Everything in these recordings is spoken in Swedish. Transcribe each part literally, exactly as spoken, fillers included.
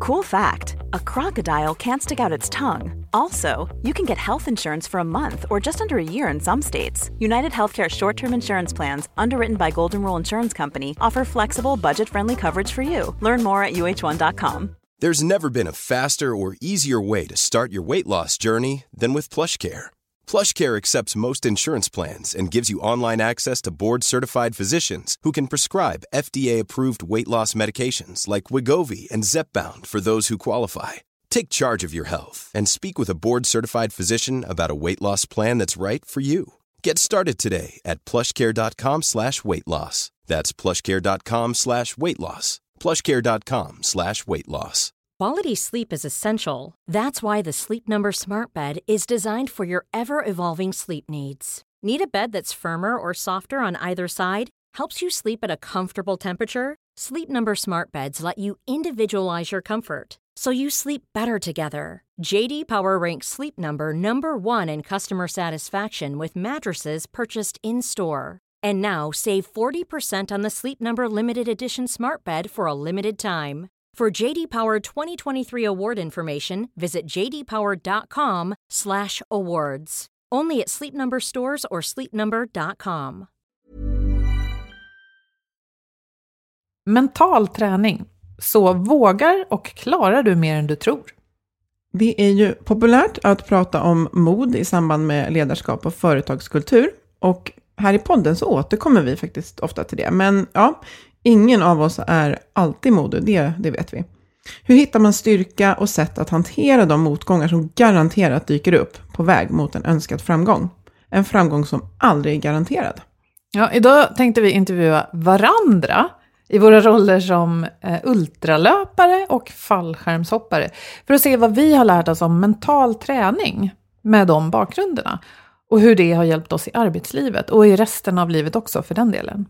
Cool fact, a crocodile can't stick out its tongue. Also, you can get health insurance for a month or just under a year in some states. United Healthcare short-term insurance plans, underwritten by Golden Rule Insurance Company, offer flexible, budget-friendly coverage for you. Learn more at U H one dot com. There's never been a faster or easier way to start your weight loss journey than with PlushCare. PlushCare accepts most insurance plans and gives you online access to board-certified physicians who can prescribe F D A-approved weight loss medications like Wegovy and Zepbound for those who qualify. Take charge of your health and speak with a board-certified physician about a weight loss plan that's right for you. Get started today at plushcare.com slash weight loss. That's plushcare.com slash weight loss. plushcare.com slash weight loss. Quality sleep is essential. That's why the Sleep Number Smart Bed is designed for your ever-evolving sleep needs. Need a bed that's firmer or softer on either side? Helps you sleep at a comfortable temperature? Sleep Number Smart Beds let you individualize your comfort, so you sleep better together. J D Power ranks Sleep Number number one in customer satisfaction with mattresses purchased in-store. And now save forty percent on the Sleep Number Limited Edition Smart Bed for a limited time. For J D Power twenty twenty-three award information, visit jdpower.com slash awards. Only at Sleep Number stores or sleep number dot com. Mental träning. Så vågar och klarar du mer än du tror? Det är ju populärt att prata om mod i samband med ledarskap och företagskultur. Och här i podden så återkommer vi faktiskt ofta till det. Men ja, ingen av oss är alltid modig, det, det vet vi. Hur hittar man styrka och sätt att hantera de motgångar som garanterat dyker upp på väg mot en önskad framgång? En framgång som aldrig är garanterad. Ja, idag tänkte vi intervjua varandra i våra roller som eh, ultralöpare och fallskärmshoppare för att se vad vi har lärt oss om mental träning med de bakgrunderna och hur det har hjälpt oss i arbetslivet och i resten av livet också för den delen.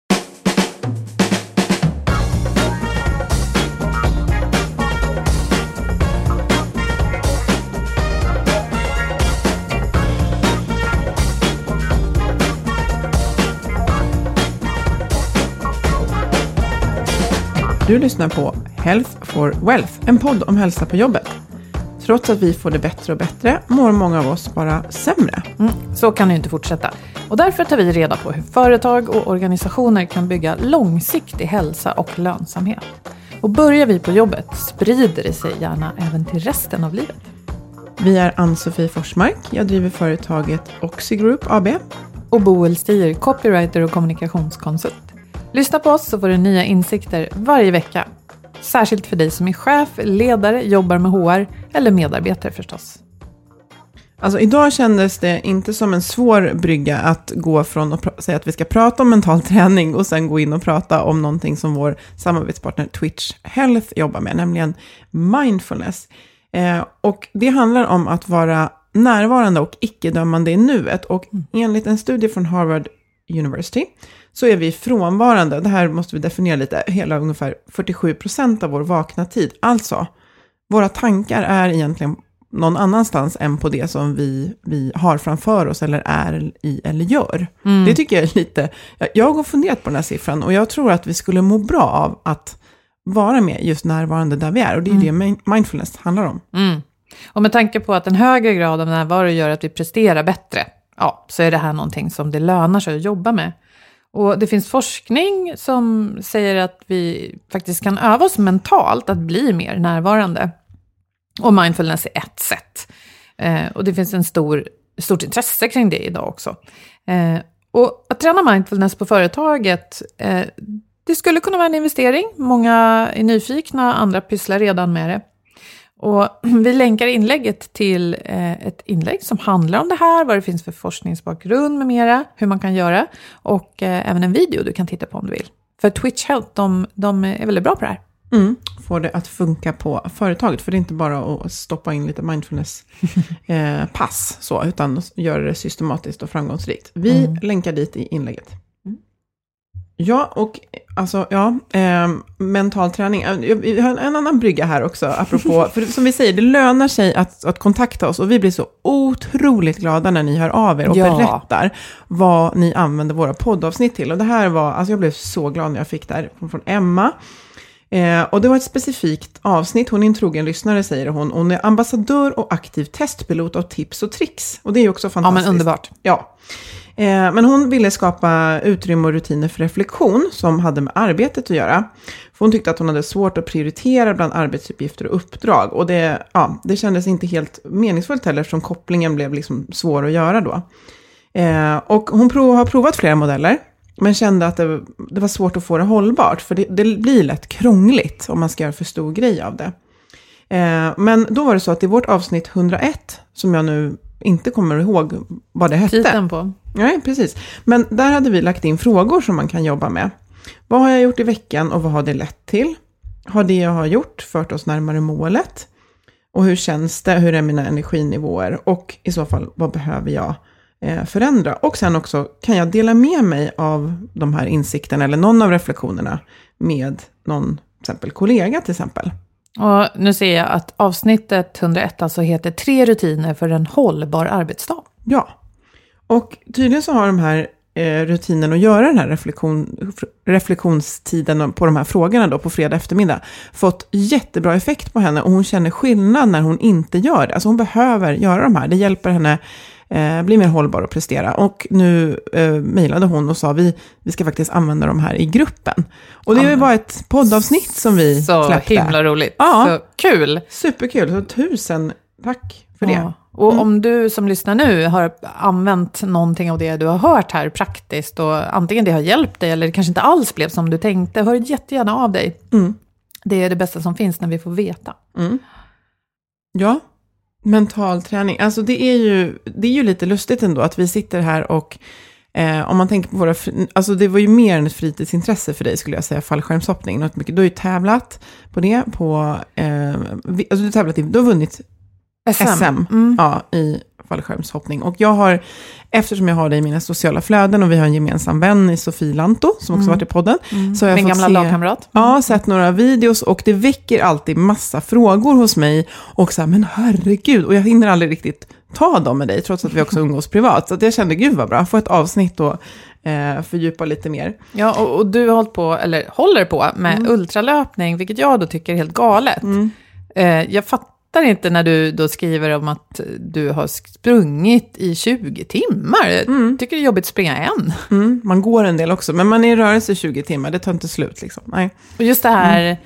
Du lyssnar på Health for Wealth, en podd om hälsa på jobbet. Trots att vi får det bättre och bättre mår många av oss bara sämre. Mm, så kan det ju inte fortsätta. Och därför tar vi reda på hur företag och organisationer kan bygga långsiktig hälsa och lönsamhet. Och börjar vi på jobbet sprider det sig gärna även till resten av livet. Vi är Ann-Sofie Forsmark, jag driver företaget Oxigroup A B. Och Boel Stier, copywriter och kommunikationskonsult. Lyssna på oss så får du nya insikter varje vecka. Särskilt för dig som är chef, ledare, jobbar med H R eller medarbetare förstås. Alltså idag kändes det inte som en svår brygga att gå från att pr- säga att vi ska prata om mental träning och sen gå in och prata om någonting som vår samarbetspartner Twitch Health jobbar med, nämligen mindfulness. Eh, och det handlar om att vara närvarande och icke-dömande i nuet. Och enligt en studie från Harvard University så är vi frånvarande, det här måste vi definiera lite, hela ungefär fyrtiosju procent av vår vakna tid. Alltså, våra tankar är egentligen någon annanstans än på det som vi, vi har framför oss eller är i eller gör. Mm. Det tycker jag är lite, jag har funderat på den här siffran och jag tror att vi skulle må bra av att vara med just närvarande där vi är. Och det är mm. det mindfulness handlar om. Mm. Och med tanke på att en högre grad av närvaro gör att vi presterar bättre, ja, så är det här någonting som det lönar sig att jobba med. Och det finns forskning som säger att vi faktiskt kan öva oss mentalt att bli mer närvarande. Och mindfulness är ett sätt. Eh, och det finns en stor, stort intresse kring det idag också. Eh, och att träna mindfulness på företaget, eh, det skulle kunna vara en investering. Många är nyfikna, andra pysslar redan med det. Och vi länkar inlägget till eh, ett inlägg som handlar om det här, vad det finns för forskningsbakgrund med mera, hur man kan göra och eh, även en video du kan titta på om du vill. För Twitch Health, de, de är väldigt bra på det här. Mm. Får det att funka på företaget, för det är inte bara att stoppa in lite mindfulness eh, pass så, utan göra det systematiskt och framgångsrikt. Vi mm. länkar dit i inlägget. Ja, och alltså, ja, eh, mental träning. Vi har en annan brygga här också, apropå, för som vi säger, det lönar sig att, att kontakta oss och vi blir så otroligt glada när ni hör av er och ja. berättar vad ni använder våra poddavsnitt till. Och det här var, alltså jag blev så glad när jag fick det här från Emma. Eh, och det var ett specifikt avsnitt. Hon är en trogen lyssnare, säger hon. Hon är ambassadör och aktiv testpilot av tips och tricks. Och det är ju också fantastiskt. Ja, men underbart. Ja. Eh, men hon ville skapa utrymme och rutiner för reflektion som hade med arbetet att göra. För hon tyckte att hon hade svårt att prioritera bland arbetsuppgifter och uppdrag. Och det, ja, det kändes inte helt meningsfullt heller, eftersom kopplingen blev liksom svår att göra då. Eh, och hon prov, har provat flera modeller. Men kände att det, det var svårt att få det hållbart. För det, det blir lätt krångligt om man ska göra för stor grej av det. Eh, men då var det så att i vårt avsnitt hundraett, som jag nu inte kommer ihåg vad det hette. Titeln på. Nej, precis. Men där hade vi lagt in frågor som man kan jobba med. Vad har jag gjort i veckan och vad har det lett till? Har det jag har gjort fört oss närmare målet? Och hur känns det? Hur är mina energinivåer? Och i så fall, vad behöver jag eh, förändra? Och sen också, kan jag dela med mig av de här insikterna eller någon av reflektionerna med någon, till exempel kollega till exempel? Och nu ser jag att avsnittet hundraett alltså heter Tre rutiner för en hållbar arbetsdag. Ja, och tydligen så har de här eh, rutinen att göra den här reflektion, reflektionstiden på de här frågorna då på fredag eftermiddag fått jättebra effekt på henne, och hon känner skillnad när hon inte gör det. Alltså hon behöver göra de här, det hjälper henne eh, bli mer hållbar och prestera. Och nu eh, mejlade hon och sa vi, vi ska faktiskt använda de här i gruppen. Och det ja, var ett poddavsnitt som vi så släppte. Så himla roligt. Ja. Så kul. Superkul, så tusen tack för det. Ja. Och Mm. om du som lyssnar nu har använt någonting av det du har hört här praktiskt, och antingen det har hjälpt dig eller det kanske inte alls blev som du tänkte, hör jättegärna av dig. Mm. Det är det bästa som finns när vi får veta. Mm. Ja, mental träning. Alltså det är ju, det är ju lite lustigt ändå att vi sitter här och eh, om man tänker på våra, alltså det var ju mer än ett fritidsintresse för dig, skulle jag säga, fallskärmshoppning. Något mycket. Du har ju tävlat på det, på, eh, vi, alltså du har tävlat i, du har vunnit S M, S M mm. ja, i fallskärmshoppning. Och jag har, eftersom jag har det i mina sociala flöden och vi har en gemensam vän i Sofie Lanto som också mm. varit i podden. Mm. Så har jag Min fått gamla se, lagkamrat. Ja, sett några videos och det väcker alltid massa frågor hos mig. Och så här, men herregud, och jag hinner aldrig riktigt ta dem med dig trots att vi också umgås privat. Så att jag kände, gud vad bra, få ett avsnitt och eh, fördjupa lite mer. Ja, och, och du har hållit på, eller håller på med mm. ultralöpning, vilket jag då tycker är helt galet. Mm. Eh, jag fattar inte när du då skriver om att du har sprungit i tjugo timmar. Mm. Tycker det är jobbigt att springa en. Mm, man går en del också, men man är i rörelse i tjugo timmar. Det tar inte slut liksom. Nej. Och just det här, mm.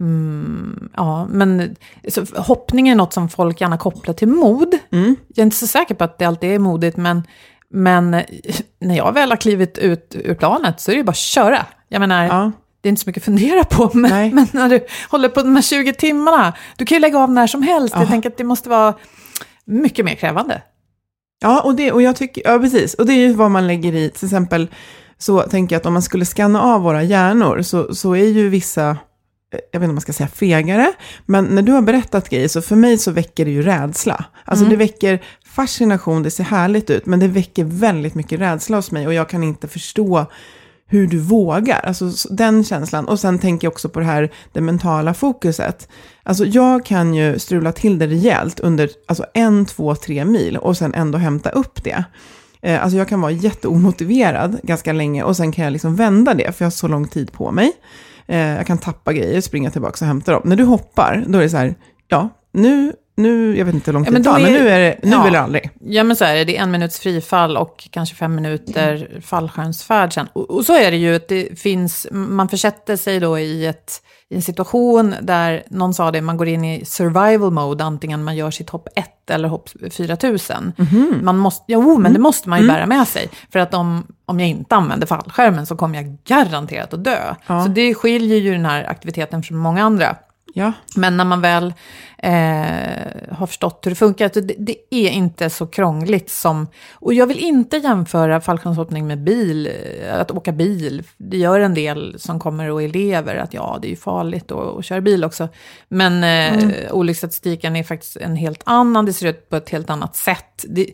Mm, ja, men så, hoppning är något som folk gärna kopplar till mod. Mm. Jag är inte så säker på att det alltid är modigt, men, men när jag väl har klivit ut ur planet så är det bara att köra. Jag menar... Ja. Det är inte så mycket att fundera på, men, men när du håller på de här tjugo timmarna, du kan ju lägga av när som helst. Ja. Jag tänker att det måste vara mycket mer krävande. Ja, och, det, och jag tycker, ja precis. Och det är ju vad man lägger i, till exempel så tänker jag att om man skulle scanna av våra hjärnor så, så är ju vissa, jag vet inte om man ska säga fegare, men när du har berättat grejer så för mig så väcker det ju rädsla. Alltså mm. det väcker fascination, det ser härligt ut, men det väcker väldigt mycket rädsla hos mig och jag kan inte förstå hur du vågar, alltså den känslan. Och sen tänker jag också på det här, det mentala fokuset. Alltså jag kan ju strula till det rejält under alltså en, två, tre mil och sen ändå hämta upp det. Eh, alltså jag kan vara jätteomotiverad ganska länge och sen kan jag liksom vända det för jag har så lång tid på mig. Eh, jag kan tappa grejer, springa tillbaka och hämta dem. När du hoppar, då är det så här, ja, nu... Nu, jag vet inte hur lång tid det tar, men nu är det nu ja, eller aldrig. Ja, men så är det. Det är en minuts frifall och kanske fem minuter mm. fallskärmsfärd sen. Och, och så är det ju att det finns, man försätter sig då i, ett, i en situation där någon sa det, man går in i survival mode, antingen man gör sitt hopp ett eller hopp fyra tusen. Mm. Man måste, jo, men det måste man ju mm. bära med sig. För att om, om jag inte använder fallskärmen så kommer jag garanterat att dö. Ja. Så det skiljer ju den här aktiviteten från många andra. Ja. Men när man väl eh, har förstått hur det funkar, det, det är inte så krångligt som... Och jag vill inte jämföra fallskärmshoppning med bil, att åka bil. Det gör en del som kommer och elever att ja, det är ju farligt att, att köra bil också. Men eh, mm. olycksstatistiken är faktiskt en helt annan, det ser ut på ett helt annat sätt. Det,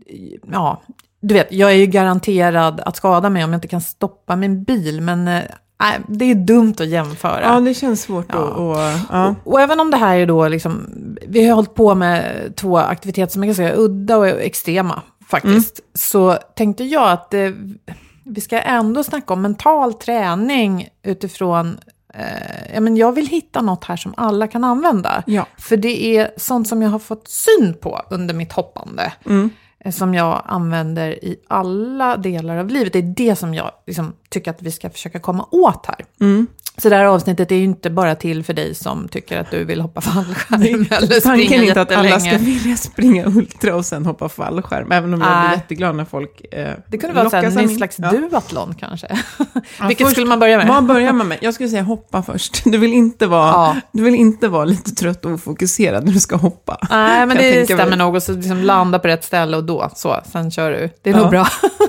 ja, du vet, jag är ju garanterad att skada mig om jag inte kan stoppa min bil, men... Eh, Nej, det är dumt att jämföra. Ja, det känns svårt ja. Att... Och, ja. och, och även om det här är då liksom... Vi har hållit på med två aktiviteter som är ganska udda och extrema faktiskt. Mm. Så tänkte jag att det, vi ska ändå snacka om mental träning utifrån eh, ja, men jag vill hitta något här som alla kan använda. Ja. För det är sånt som jag har fått syn på under mitt hoppande. Mm. Som jag använder i alla delar av livet. Det är det som jag liksom tycker att vi ska försöka komma åt här. Mm. Så det här avsnittet är ju inte bara till för dig som tycker att du vill hoppa fallskärm eller springa tanken är inte att jättelänge. alla ska vilja springa ultra och sen hoppa fallskärm. Även om jag blir jätteglad när folk eh, det kunde vara så här, en slags ja. duathlon kanske. Ja, Vilket först, skulle man börja med? Vad börjar man med? Jag skulle säga hoppa först. Du vill inte vara, ja. du vill inte vara lite trött och ofokuserad när du ska hoppa. Nej, men det stämmer väl. nog. Och så liksom landa på rätt ställe och då, så, sen kör du. Det är ja. nog bra.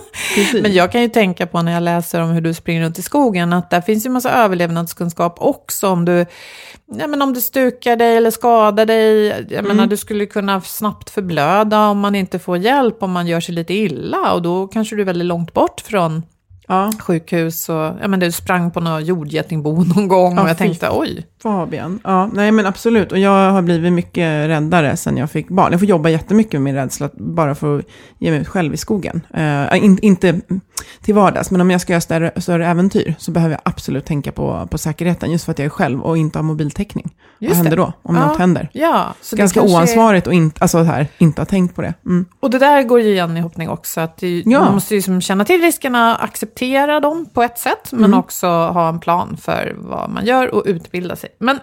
Men jag kan ju tänka på när jag läser om hur du springer runt i skogen att där finns ju en massa överlevnadskunskap också om du, ja, men om du stukar dig eller skadar dig. Jag mm. menar, du skulle kunna snabbt förblöda om man inte får hjälp, om man gör sig lite illa och då kanske du är väldigt långt bort från ja. sjukhus och ja, men du sprang på någon jordgetingbo någon gång ja, och jag tänkte oj. Fabian. Ja, nej men absolut. Och jag har blivit mycket räddare sen jag fick barn. Jag får jobba jättemycket med min rädsla bara för att ge mig ut själv i skogen. Uh, in, inte till vardags, men om jag ska göra större, större äventyr så behöver jag absolut tänka på, på säkerheten just för att jag är själv och inte har mobiltäckning. Just Vad händer det. då om ja. något händer? Ja, så ganska oansvarigt och inte, alltså här, inte ha tänkt på det. Mm. Och det där går ju igen i hoppning också. Att det, ja. Man måste ju liksom känna till riskerna, acceptera dem på ett sätt, men mm. också ha en plan för vad man gör och utbilda sig. Men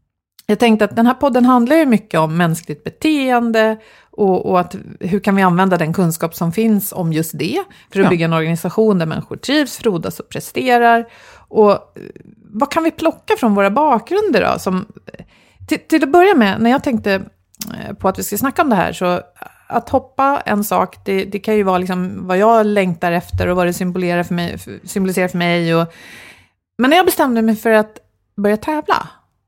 jag tänkte att den här podden handlar ju mycket om mänskligt beteende och, och att hur kan vi använda den kunskap som finns om just det för att ja. bygga en organisation där människor trivs, frodas och presterar. Och vad kan vi plocka från våra bakgrunder då? Som, till, till att börja med, när jag tänkte på att vi ska snacka om det här, så att hoppa en sak, det, det kan ju vara liksom vad jag längtar efter och vad det symboliserar för mig. Symboliserar för mig och, men när jag bestämde mig för att börja tävla,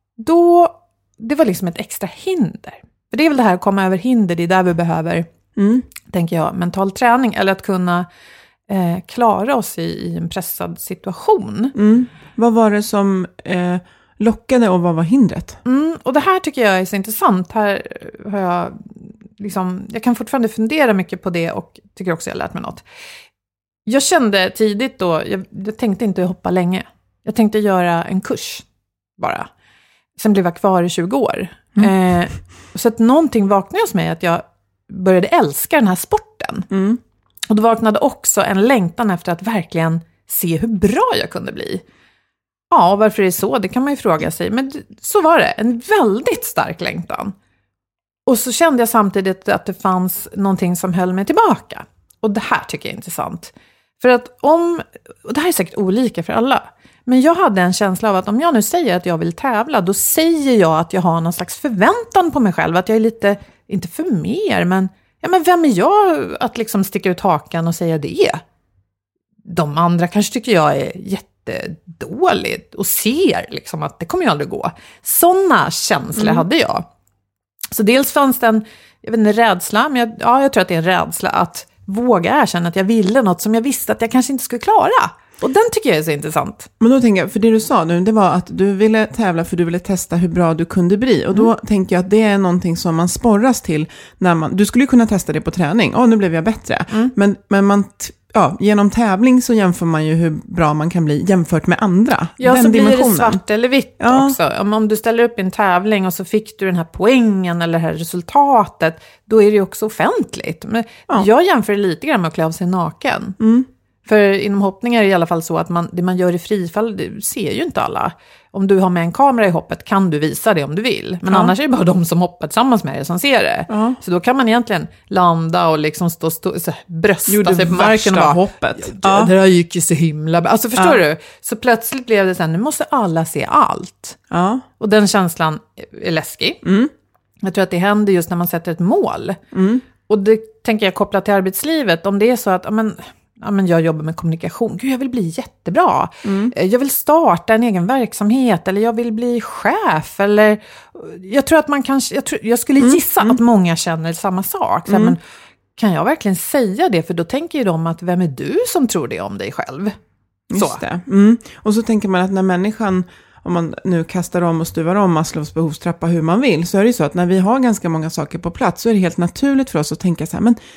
då det var liksom ett extra hinder. För det är väl det här att komma över hinder, det är där vi behöver, mm. tänker jag, mental träning. Eller att kunna eh, klara oss i, i en pressad situation. Mm. Vad var det som eh, lockade och vad var hindret? Mm, och det här tycker jag är så intressant. Här har jag, liksom, jag kan fortfarande fundera mycket på det och tycker också jag har lärt mig något. Jag kände tidigt då, jag, jag tänkte inte hoppa länge. Jag tänkte göra en kurs bara. Sen blev jag kvar i tjugo år. Mm. Eh, så att någonting vaknade hos mig att jag började älska den här sporten. Mm. Och då vaknade också en längtan efter att verkligen se hur bra jag kunde bli. Ja, varför är det så? Det kan man ju fråga sig. Men så var det. En väldigt stark längtan. Och så kände jag samtidigt att det fanns någonting som höll mig tillbaka. Och det här tycker jag är intressant. För att om, och det här är säkert olika för alla. Men jag hade en känsla av att om jag nu säger att jag vill tävla, då säger jag att jag har någon slags förväntan på mig själv. Att jag är lite, inte för mer, men, ja, men vem är jag att liksom sticka ut hakan och säga det? De andra kanske tycker jag är jättedåligt och ser liksom att det kommer ju aldrig gå. Sådana känslor mm. hade jag. Så dels fanns det en, jag vet inte, rädsla, men jag, ja, jag tror att det är en rädsla att våga erkänna att jag ville något som jag visste att jag kanske inte skulle klara. Och den tycker jag är så intressant. Men då tänker jag, för det du sa nu, det var att du ville tävla för du ville testa hur bra du kunde bli. Och då mm. tänker jag att det är någonting som man sporras till när man, du skulle ju kunna testa det på träning. Ja, nu blev jag bättre. Mm. Men, men man, ja, genom tävling så jämför man ju hur bra man kan bli jämfört med andra. Ja, den så blir det svart eller vitt ja. också. Om, om du ställer upp i en tävling och så fick du den här poängen eller det här resultatet, då är det ju också offentligt. Men ja. jag jämför lite grann med att klä av sig naken. Mm. För inom hoppning är det i alla fall så att man, det man gör i frifall, det ser ju inte alla. Om du har med en kamera i hoppet kan du visa det om du vill. Men ja. annars är det bara de som hoppar tillsammans med dig som ser det. Ja. Så då kan man egentligen landa och liksom stå, stå så brösta Gjorde sig på marken och bara, hoppet. Ja, det, det där gick ju så himla bra. Alltså förstår ja. du? Så plötsligt blev det så här, nu måste alla se allt. Ja. Och den känslan är läskig. Mm. Jag tror att det händer just när man sätter ett mål. Mm. Och det tänker jag koppla till arbetslivet. Om det är så att, ja men... Ja, men jag jobbar med kommunikation. Gud, jag vill bli jättebra. Mm. Jag vill starta en egen verksamhet. Eller jag vill bli chef. Eller, jag tror att man kanske... Jag, tror, jag skulle gissa mm. att många känner samma sak. Så här, mm. men kan jag verkligen säga det? För då tänker ju de att vem är du som tror det om dig själv? Så. Just det. Mm. Och så tänker man att när människan... Om man nu kastar om och stuvar om Maslows behovstrappa hur man vill. Så är det ju så att när vi har ganska många saker på plats. Så är det helt naturligt för oss att tänka så här... Men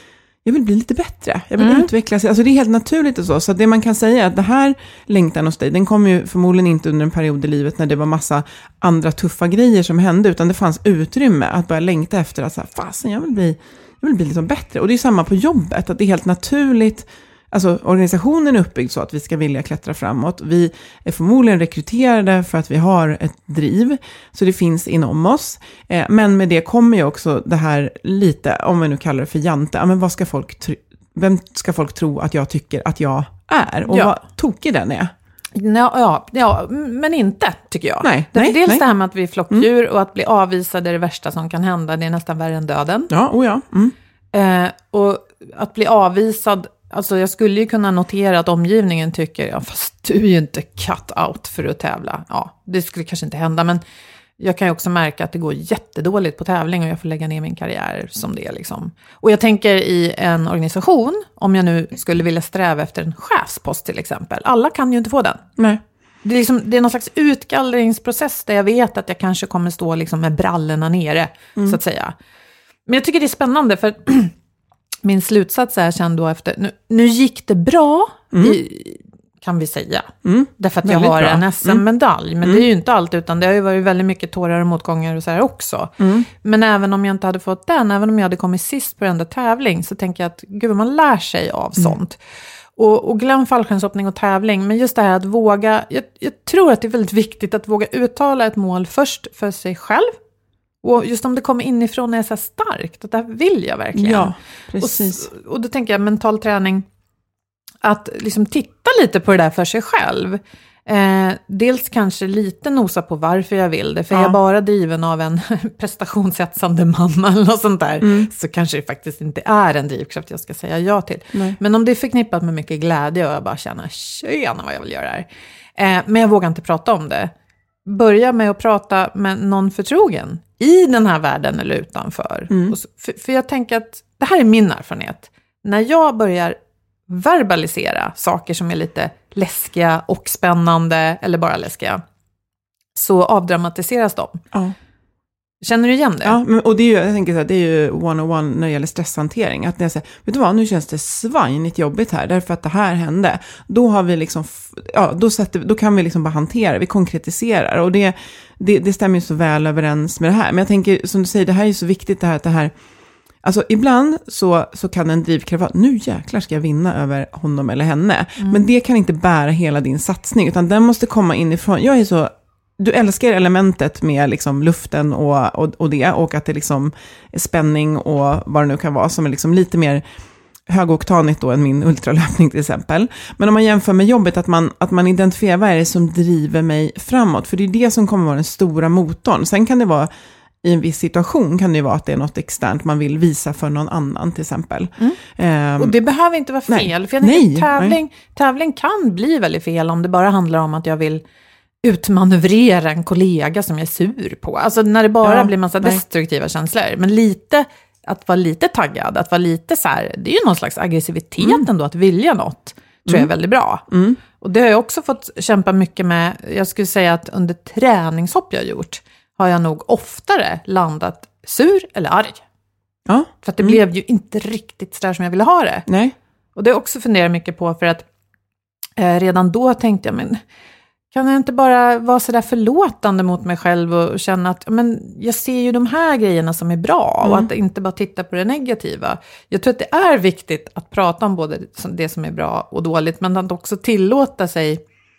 jag vill bli lite bättre. Jag vill Mm. utvecklas. Alltså det är helt naturligt och så. Så det man kan säga är att det här längtan hos dig, den kom ju förmodligen inte under en period i livet när det var massa andra tuffa grejer som hände, utan det fanns utrymme att börja längta efter att så här, fasen, jag vill bli, jag vill bli liksom bättre. Och det är samma på jobbet, att det är helt naturligt. Alltså organisationen är uppbyggd så att vi ska vilja klättra framåt. Vi är förmodligen rekryterade för att vi har ett driv. Så det finns inom oss. Eh, men med det kommer ju också det här lite, om vi nu kallar det för jante. Ja, men vad ska folk tro, vem ska folk tro att jag tycker att jag är? Och Ja. vad tokig den är. Ja, ja, ja, men inte, tycker jag. Nej, Därför nej, dels nej. det här med att vi är flockdjur och att bli avvisade är det värsta som kan hända. Det är nästan värre än döden. Ja, oh ja. Mm. Eh, och att bli avvisad, alltså jag skulle ju kunna notera att omgivningen tycker, ja fast du är ju inte cut out för att tävla. Ja, det skulle kanske inte hända, men jag kan ju också märka att det går jättedåligt på tävling och jag får lägga ner min karriär som det liksom. Och jag tänker i en organisation, om jag nu skulle vilja sträva efter en chefspost till exempel, alla kan ju inte få den. Nej. Det är, liksom, det är någon slags utgallringsprocess där jag vet att jag kanske kommer stå liksom med brallorna nere, mm. så att säga. Men jag tycker det är spännande för min slutsats är sen då efter, nu, nu gick det bra, mm. i, kan vi säga. Mm. Därför att jag Väldigt har bra. en S M-medalj, men Mm. det är ju inte allt, utan det har ju varit väldigt mycket tårar och motgångar och så här också. Mm. Men även om jag inte hade fått den, även om jag hade kommit sist på den där tävling, så tänker jag att gud, man lär sig av Mm. sånt. Och, och glöm fallskärmshoppning och tävling, men just det här att våga, jag, jag tror att det är väldigt viktigt att våga uttala ett mål först för sig själv. Och just om det kommer inifrån är så här starkt, att det här vill jag verkligen. Ja, precis. Och, och då tänker jag mental träning, att liksom titta lite på det där för sig själv. Eh, dels kanske lite nosa på varför jag vill det. För ja. är jag bara driven av en prestationshetsande mamma eller något sånt där, mm. så kanske det faktiskt inte är en drivkraft jag ska säga ja till. Nej. Men om det är förknippat med mycket glädje och jag bara känner, tjena vad jag vill göra här. Eh, men jag vågar inte prata om det. Börja med att prata med någon förtrogen i den här världen eller utanför. Mm. Och så, för, för jag tänker att det här är min erfarenhet. När jag börjar verbalisera saker som är lite läskiga och spännande eller bara läskiga, så avdramatiseras de. Ja. Känner du igen det? Ja, men, och det är ju, jag tänker så här, det är ju one-on-one när det gäller stresshantering. Att när jag säger, vet du vad, nu känns det svinigt jobbigt här, därför att det här hände. Då har vi liksom, ja, då, sätter, då kan vi liksom bara hantera, vi konkretiserar. Och det, det, det stämmer ju så väl överens med det här. Men jag tänker, som du säger, det här är ju så viktigt det här, att det här, alltså ibland så, så kan en drivkraft vara, nu jäklar ska jag vinna över honom eller henne. Mm. Men det kan inte bära hela din satsning, utan den måste komma inifrån. Jag är så... Du älskar elementet med liksom luften och, och, och det, och att det liksom är spänning och vad det nu kan vara, som är liksom lite mer högoktanigt då än min ultralöpning till exempel. Men om man jämför med jobbet, att man, att man identifierar vad är det som driver mig framåt, för det är det som kommer vara den stora motorn. Sen kan det vara, i en viss situation kan det vara att det är något externt man vill visa för någon annan till exempel. Mm. Um, och det behöver inte vara fel, nej, för jag nej, tävling, tävling kan bli väldigt fel om det bara handlar om att jag vill utmanövrera en kollega som jag är sur på. Alltså när det bara ja, blir massa nej. destruktiva känslor. Men lite, att vara lite taggad, att vara lite så här, det är ju någon slags aggressivitet mm. ändå, att vilja något, tror mm. jag är väldigt bra. Mm. Och det har jag också fått kämpa mycket med. Jag skulle säga att under träningshopp jag har gjort, har jag nog oftare landat sur eller arg. Ja. För att det mm. blev ju inte riktigt så där som jag ville ha det. Nej. Och det har jag också funderat mycket på, för att eh, redan då tänkte jag, men kan jag inte bara vara så där förlåtande mot mig själv och känna att men jag ser ju de här grejerna som är bra, mm. och att inte bara titta på det negativa. Jag tror att det är viktigt att prata om både det som är bra och dåligt, men att också tillåta sig,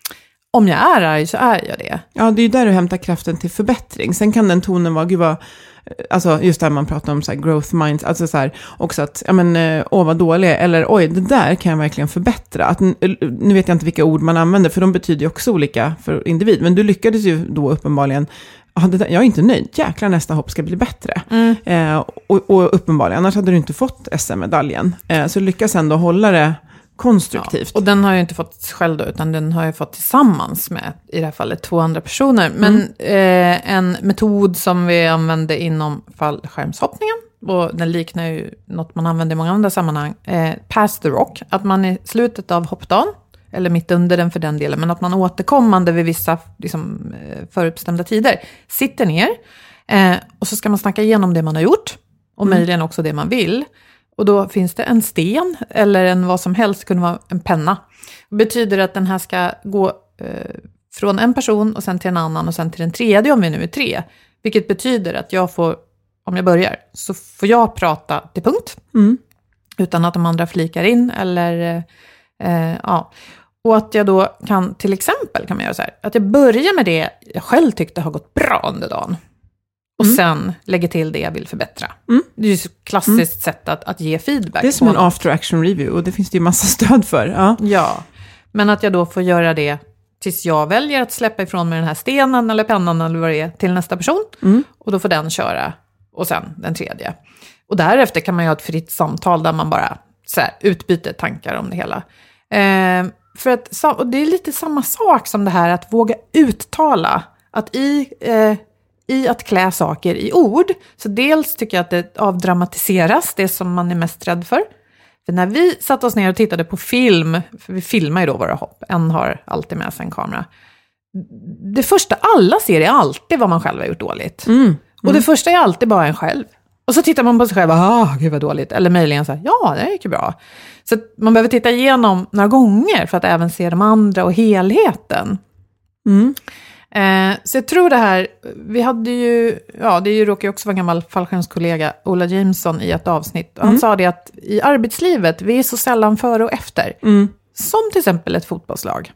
om jag är arg så är jag det. Ja, det är ju där du hämtar kraften till förbättring. Sen kan den tonen vara, gud vad, alltså just där man pratar om så här growth minds, alltså så här också att, ja men, åh vad dålig, eller oj, det där kan jag verkligen förbättra. Att, nu vet jag inte vilka ord man använder, för de betyder ju också olika för individ, men du lyckades ju då uppenbarligen, ah, det där, jag är inte nöjd, jäklar nästa hopp ska bli bättre. Mm. Eh, och, och uppenbarligen, annars hade du inte fått S M-medaljen. Eh, så lyckas ändå hålla det konstruktivt. Ja, och den har jag inte fått själv då, utan den har jag fått tillsammans med, i det här fallet, två andra personer. Men mm. eh, en metod som vi använder inom fallskärmshoppningen, och den liknar ju något man använder i många andra sammanhang, eh, pass the rock, att man i slutet av hoppdagen, eller mitt under den för den delen, men att man återkommande vid vissa liksom, förutbestämda tider sitter ner, eh, och så ska man snacka igenom det man har gjort, och mm. möjligen också det man vill. Och då finns det en sten eller en vad som helst, kunde vara en penna. Det betyder att den här ska gå eh, från en person och sen till en annan och sen till den tredje om vi nu är tre. Vilket betyder att jag får, om jag börjar, så får jag prata till punkt. Mm. Utan att de andra flikar in eller eh, ja. Och att jag då kan, till exempel kan man göra så här, att jag börjar med det jag själv tyckte har gått bra under dagen. Och mm. sen lägger till det jag vill förbättra. Mm. Det är ju ett klassiskt mm. sätt att, att ge feedback. Det är som en after action review och det finns det ju massa stöd för. Ja. ja, men att jag då får göra det tills jag väljer att släppa ifrån mig den här stenen eller pennan eller vad det är till nästa person. Mm. Och då får den köra och sen den tredje. Och därefter kan man ju ha ett fritt samtal där man bara så här, utbyter tankar om det hela. Eh, för att, och det är lite samma sak som det här att våga uttala. Att i, eh, i att klä saker i ord. Så dels tycker jag att det avdramatiseras, det som man är mest rädd för. För när vi satt oss ner och tittade på film, för vi filmar ju då våra hopp. En har alltid med sig en kamera. Det första alla ser är alltid vad man själv har gjort dåligt. Mm. Mm. Och det första är alltid bara en själv. Och så tittar man på sig själv, ah, gud vad dåligt. Eller möjligen så här, ja, det gick ju bra. Så man behöver titta igenom några gånger för att även se de andra och helheten. Mm. Eh, så jag tror det här, vi hade ju, ja det är ju, råkar ju också vara en gammal fallskärmskollega, Ola Jameson, i ett avsnitt. Och han mm. sa det att i arbetslivet, vi är så sällan före och efter. Mm. Som till exempel ett fotbollslag.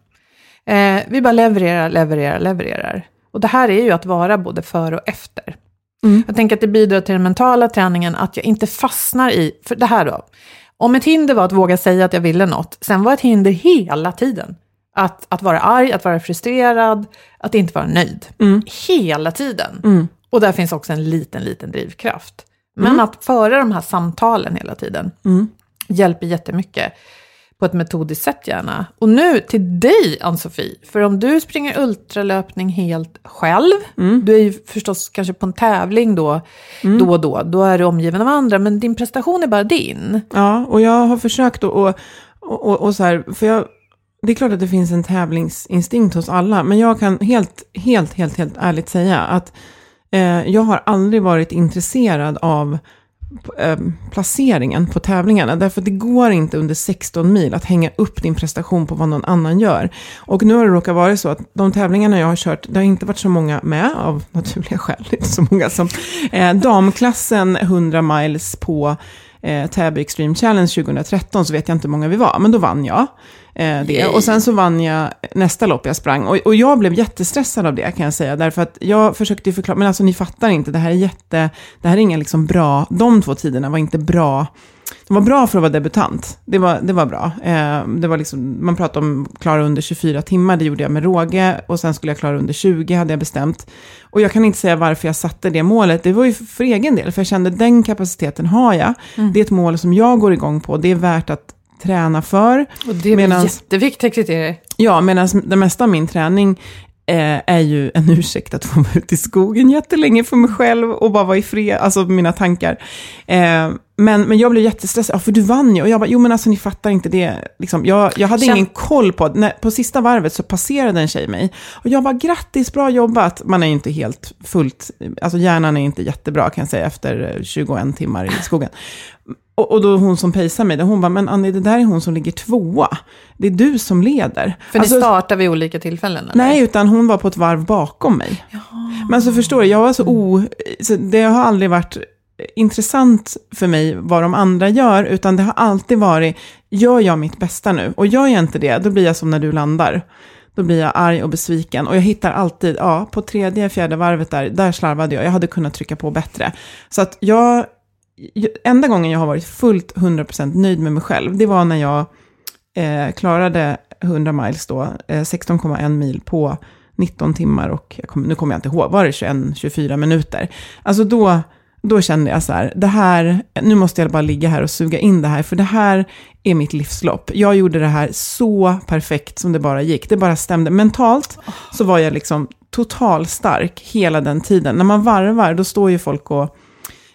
Eh, vi bara levererar, levererar, levererar. Och det här är ju att vara både före och efter. Mm. Jag tänker att det bidrar till den mentala träningen att jag inte fastnar i, för det här då. Om ett hinder var att våga säga att jag ville något, sen var ett hinder hela tiden. Att, att vara arg, att vara frustrerad, att inte vara nöjd. Mm. Hela tiden. Mm. Och där finns också en liten, liten drivkraft. Men mm. att föra de här samtalen hela tiden mm. hjälper jättemycket. På ett metodiskt sätt gärna. Och nu till dig, Ann-Sofie. För om du springer ultralöpning helt själv. Mm. Du är ju förstås kanske på en tävling då, mm. då och då. Då är du omgiven av andra. Men din prestation är bara din. Ja, och jag har försökt att... Och, och, och så här, för jag... Det är klart att det finns en tävlingsinstinkt hos alla. Men jag kan helt, helt, helt, helt ärligt säga att eh, jag har aldrig varit intresserad av eh, placeringen på tävlingarna. Därför att det går inte under sexton mil att hänga upp din prestation på vad någon annan gör. Och nu har det råkat vara så att de tävlingarna jag har kört, det har inte varit så många med av naturliga skäl. Inte så många som eh, damklassen hundra miles på eh, Täby Extreme Challenge tjugohundratretton, så vet jag inte hur många vi var. Men då vann jag. Det. Och sen så vann jag nästa lopp jag sprang. Och, och jag blev jättestressad av det, kan jag säga. Därför att jag försökte förklara, men alltså ni fattar inte, det här är jätte, det här är inga liksom bra, de två tiderna var inte bra. De var bra för att vara debutant. Det var, det var bra. Eh, det var liksom, man pratade om klara under tjugofyra timmar, det gjorde jag med råge. Och sen skulle jag klara under tjugo, hade jag bestämt. Och jag kan inte säga varför jag satte det målet. Det var ju för egen del, för jag kände den kapaciteten har jag. Mm. Det är ett mål som jag går igång på. Det är värt att träna för. Och det är medans, jätteviktigt kriterier. Ja, medan det mesta av min träning eh, är ju en ursäkt att få vara ute i skogen jättelänge för mig själv och bara vara i fred, alltså mina tankar. Eh, men, men jag blev jättestressad, ja, för du vann ju. Och jag bara, jo men alltså ni fattar inte det. Liksom, jag, jag hade Käm- ingen koll på, när, på sista varvet så passerade en tjej mig. Och jag bara, grattis, bra jobbat. Man är ju inte helt fullt, alltså hjärnan är inte jättebra kan jag säga efter tjugoen timmar i skogen. Och, och då hon som pejsar mig, hon bara, men Annie, det där är hon som ligger tvåa. Det är du som leder. För alltså, ni startar vid olika tillfällen? Eller? Nej, utan hon var på ett varv bakom mig. Ja. Men så förstår jag, jag var så o... Så det har aldrig varit intressant för mig vad de andra gör, utan det har alltid varit, gör jag mitt bästa nu? Och gör jag inte det, då blir jag som när du landar. Då blir jag arg och besviken. Och jag hittar alltid, ja, på tredje, fjärde varvet där, där slarvade jag. Jag hade kunnat trycka på bättre. Så att jag... Enda gången jag har varit fullt hundra procent nöjd med mig själv, det var när jag eh, klarade hundra miles då, eh, sexton komma en mil på nitton timmar och jag kom, nu kommer jag inte ihåg, var det tjugoen till tjugofyra minuter. Alltså då, då kände jag så här, det här, nu måste jag bara ligga här och suga in det här, för det här är mitt livslopp. Jag gjorde det här så perfekt som det bara gick. Det bara stämde. Mentalt så var jag liksom total stark hela den tiden. När man varvar, då står ju folk och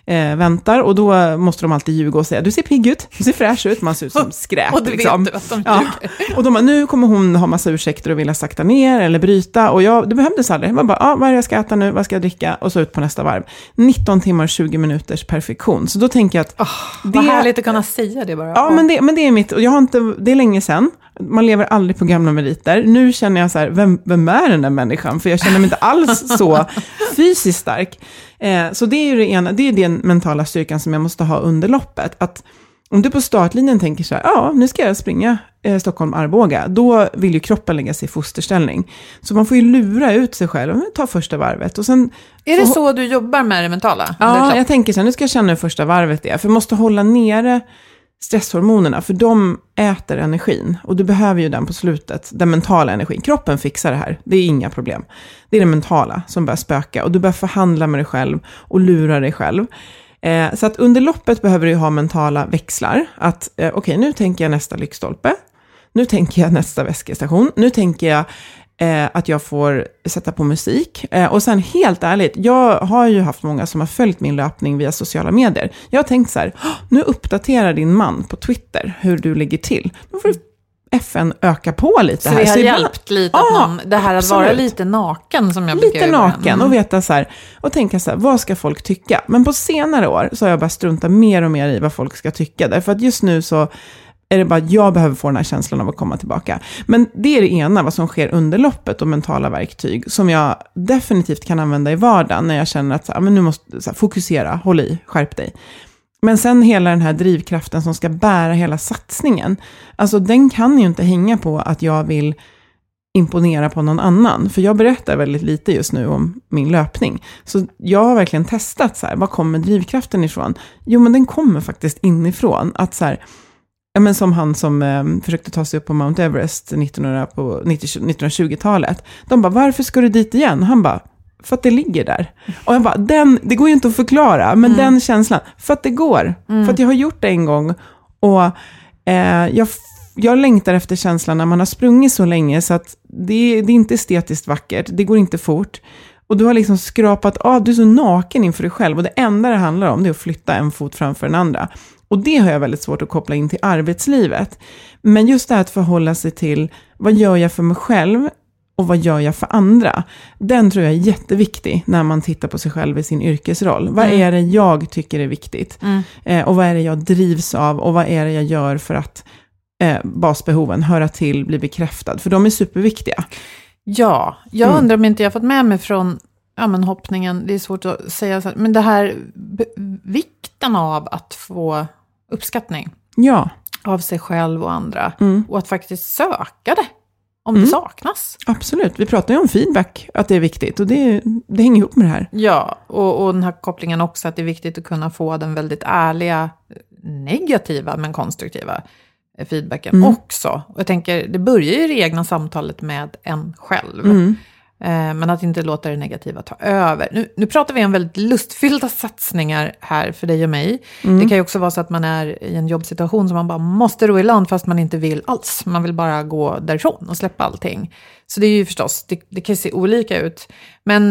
eh, väntar. Och då måste de alltid ljuga och säga, du ser pigg ut, du ser fräsch ut, man ser ut som skräp. Och det liksom. vet du att de ja. ljuger. Och de bara, nu kommer hon ha massa ursäkter och vilja sakta ner eller bryta. Och jag, det behövdes aldrig. Jag bara, ah, vad är det jag ska äta nu, vad ska jag dricka? Och så ut på nästa varv. nitton timmar, tjugo minuters perfektion. Så då tänker jag att... Oh, det är härligt att kunna säga det bara. Ja, men det, men det är mitt... Och jag har inte, det är länge sedan. Man lever aldrig på gamla meriter. Nu känner jag så här, vem, vem är den där människan? För jag känner mig inte alls så fysiskt stark. Eh, så det är ju det ena, det är den mentala styrkan som jag måste ha under loppet. Att om du på startlinjen tänker så här, ja, nu ska jag springa eh, Stockholm-Arboga. Då vill ju kroppen lägga sig i fosterställning. Så man får ju lura ut sig själv. Ta första varvet. Och sen, är det så du jobbar med det mentala? Ja, jag tänker så här, nu ska jag känna hur första varvet är. För jag måste hålla nere stresshormonerna, för de äter energin. Och du behöver ju den på slutet, den mentala energin. Kroppen fixar det här, det är inga problem. Det är det mentala som börjar spöka. Och du börjar förhandla med dig själv och lura dig själv. Eh, så att under loppet behöver du ha mentala växlar. Att eh, okej, okay, nu tänker jag nästa lyktstolpe. Nu tänker jag nästa väskestation. Nu tänker jag eh, att jag får sätta på musik. Eh, och sen helt ärligt, jag har ju haft många som har följt min löpning via sociala medier. Jag har tänkt så här, nu uppdaterar din man på Twitter hur du ligger till. Då får du F N öka på lite så här. Det har så hjälpt ibland, lite ja, att man, det här absolut. Att vara lite naken som jag Lite naken mm. och veta så här, och tänka så här, vad ska folk tycka? Men på senare år så har jag bara struntat mer och mer i vad folk ska tycka. Därför att just nu så är det bara att jag behöver få den här känslan av att komma tillbaka. Men det är det ena, vad som sker under loppet och mentala verktyg som jag definitivt kan använda i vardagen när jag känner att så här, men nu måste så här, fokusera, håll i, skärp dig. Men sen hela den här drivkraften som ska bära hela satsningen. Alltså den kan ju inte hänga på att jag vill imponera på någon annan. För jag berättar väldigt lite just nu om min löpning. Så jag har verkligen testat så här, var kommer drivkraften ifrån? Jo, men den kommer faktiskt inifrån. Att så här, ja, men som han som eh, försökte ta sig upp på Mount Everest nittonhundra på nittonhundratjugotalet. De bara, varför ska du dit igen? Han bara, för att det ligger där. Och jag bara, den, det går ju inte att förklara, men mm. den känslan, för att det går. Mm. För att jag har gjort det en gång. Och eh, jag, jag längtar efter känslan när man har sprungit så länge så att det, det är inte estetiskt vackert, det går inte fort. Och du har liksom skrapat av, ah, du är så naken inför dig själv. Och det enda det handlar om det är att flytta en fot framför den andra. Och det har jag väldigt svårt att koppla in till arbetslivet. Men just det här att förhålla sig till, vad gör jag för mig själv? Och vad gör jag för andra? Den tror jag är jätteviktig när man tittar på sig själv i sin yrkesroll. Vad mm. är det jag tycker är viktigt? Mm. Eh, och vad är det jag drivs av? Och vad är det jag gör för att eh, basbehoven höra till, bli bekräftad? För de är superviktiga. Ja, jag mm. undrar om inte jag fått med mig från ja, men hoppningen. Det är svårt att säga så här, men det här b- vikten av att få uppskattning. Ja. Av sig själv och andra. Mm. Och att faktiskt söka det. Om Mm. det saknas. Absolut, vi pratar ju om feedback, att det är viktigt. Och det, det hänger ihop med det här. Ja, och, och den här kopplingen också att det är viktigt att kunna få den väldigt ärliga, negativa men konstruktiva feedbacken mm. också. Och jag tänker, det börjar ju det egna samtalet med en själv. Mm. Eh, men att inte låta det negativa ta över. Nu, nu pratar vi om väldigt lustfyllda satsningar här för dig och mig. Mm. Det kan ju också vara så att man är i en jobbsituation som man bara måste ro i land fast man inte vill alls. Man vill bara gå därifrån och släppa allting. Så det är ju förstås, det, det kan se olika ut. Men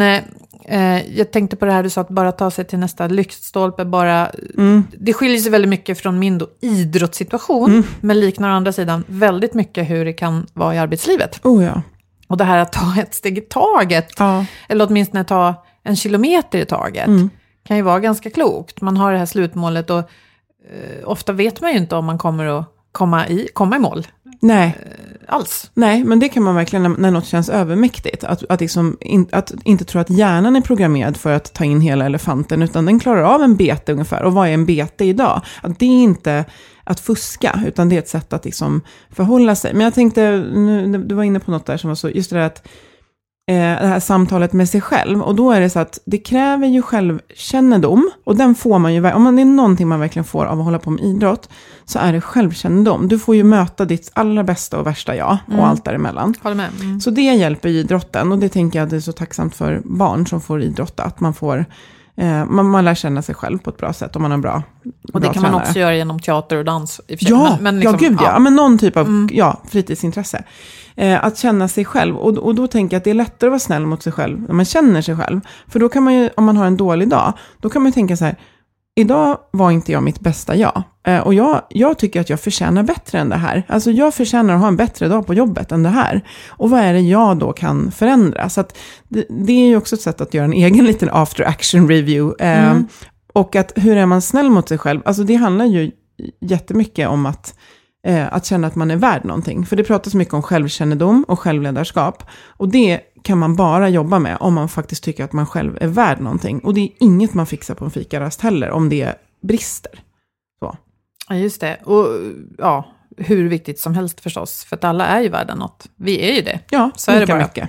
eh, jag tänkte på det här du sa att bara ta sig till nästa lyktstolpe. Bara, mm. Det skiljer sig väldigt mycket från min då, idrottssituation. Mm. Men liknar å andra sidan väldigt mycket hur det kan vara i arbetslivet. Oh ja. Och det här att ta ett steg i taget, ja. Eller åtminstone ta en kilometer i taget, mm. kan ju vara ganska klokt. Man har det här slutmålet och eh, ofta vet man ju inte om man kommer att komma i, komma i mål. Nej. Eh, alls. Nej, men det kan man verkligen när, när något känns övermäktigt. Att, att, liksom, in, att inte tro att hjärnan är programmerad för att ta in hela elefanten, utan den klarar av en bete ungefär. Och vad är en bete idag? Att det är inte att fuska, utan det är ett sätt att liksom förhålla sig. Men jag tänkte, nu, du var inne på något där som var så, just det där att eh, det här samtalet med sig själv. Och då är det så att det kräver ju självkännedom. Och den får man ju, om det är någonting man verkligen får av att hålla på med idrott, så är det självkännedom. Du får ju möta ditt allra bästa och värsta jag och mm. allt däremellan. Håller med. Mm. Så det hjälper idrotten, och det tänker jag att det är så tacksamt för barn som får idrotta, att man får eh, man, man lär känna sig själv på ett bra sätt om man har bra Och det bra kan tränare. Man också göra genom teater och dans i och för sig. Ja, men, men liksom, ja gud ja. ja. ja. Men någon typ av mm. ja, fritidsintresse. Eh, att känna sig själv. Och, och då tänker jag att det är lättare att vara snäll mot sig själv när man känner sig själv. För då kan man ju, om man har en dålig dag, då kan man ju tänka så här, idag var inte jag mitt bästa jag. Eh, och jag, jag tycker att jag förtjänar bättre än det här. Alltså jag förtjänar att ha en bättre dag på jobbet än det här. Och vad är det jag då kan förändra? Så att det, det är ju också ett sätt att göra en egen liten after action review. Eh, mm. Och att hur är man snäll mot sig själv? Alltså det handlar ju jättemycket om att, eh, att känna att man är värd någonting. För det pratas mycket om självkännedom och självledarskap. Och det kan man bara jobba med om man faktiskt tycker att man själv är värd någonting. Och det är inget man fixar på en fikarast heller om det brister. Så. Ja, just det. Och ja, hur viktigt som helst förstås. För att alla är ju värda något. Vi är ju det. Ja, så är det bara. Mycket.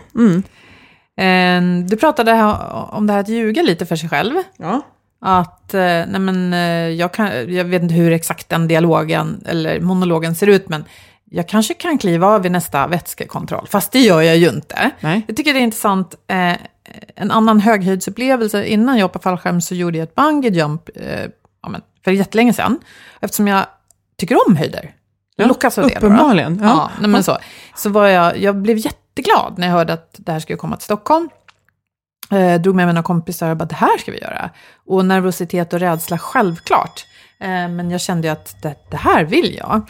Mm. Du pratade om det här att ljuga lite för sig själv. Ja. Att, nej men, jag, kan, jag vet inte hur exakt den dialogen eller monologen ser ut, men jag kanske kan kliva av vid nästa vätskekontroll. Fast det gör jag ju inte. Nej. Jag tycker det är intressant. Eh, en annan höghöjdsupplevelse. Innan jag på fallskärm så gjorde jag ett bungee jump eh, ja, men för jättelänge sedan. Eftersom jag tycker om höjder. Jag ja, lockas av det. Uppenbarligen. Ja, ja, nej, men så. Så var jag, jag blev jätteglad när jag hörde att det här skulle komma till Stockholm. Eh, drog med mina kompisar och bara, det här ska vi göra. Och nervositet och rädsla, självklart. Eh, men jag kände ju att det, det här vill jag.